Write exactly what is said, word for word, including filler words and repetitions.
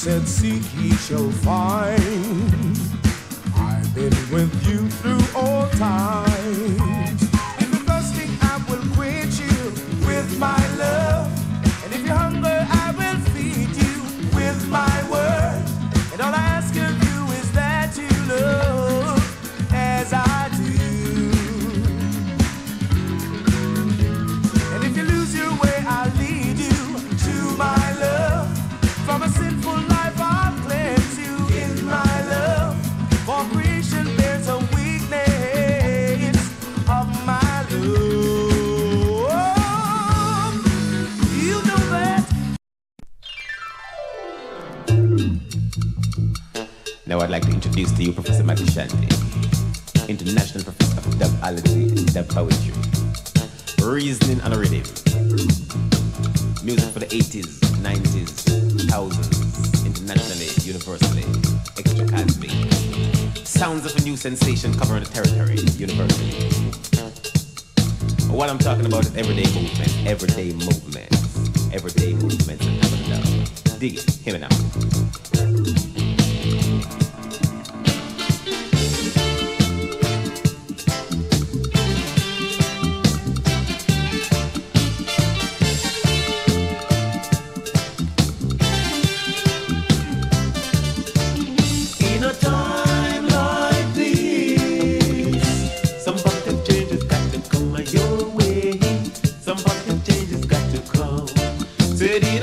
said, seek ye shall find. I've been with you through all times. If you're thirsty, I will quench you with my love. And if you're hungry, I will feed you with my word. And all I ask of you is that you love as I do. And if you lose your way, I'll lead you to my love. From a sinful life, I'll cleanse you in my love. For creation bears a weakness of my love. You know that. Now I'd like to introduce to you Professor Matty Shanty, International Professor of Dubology and Dub Poetry, Reasoning and Rhythm, music for the eighties, nineties, thousands, internationally, universally, extra cosmic, sounds of a new sensation covering the territory, universally. What I'm talking about is everyday movement, everyday movement, everyday movement, and have a love. Dig it, hear me now. City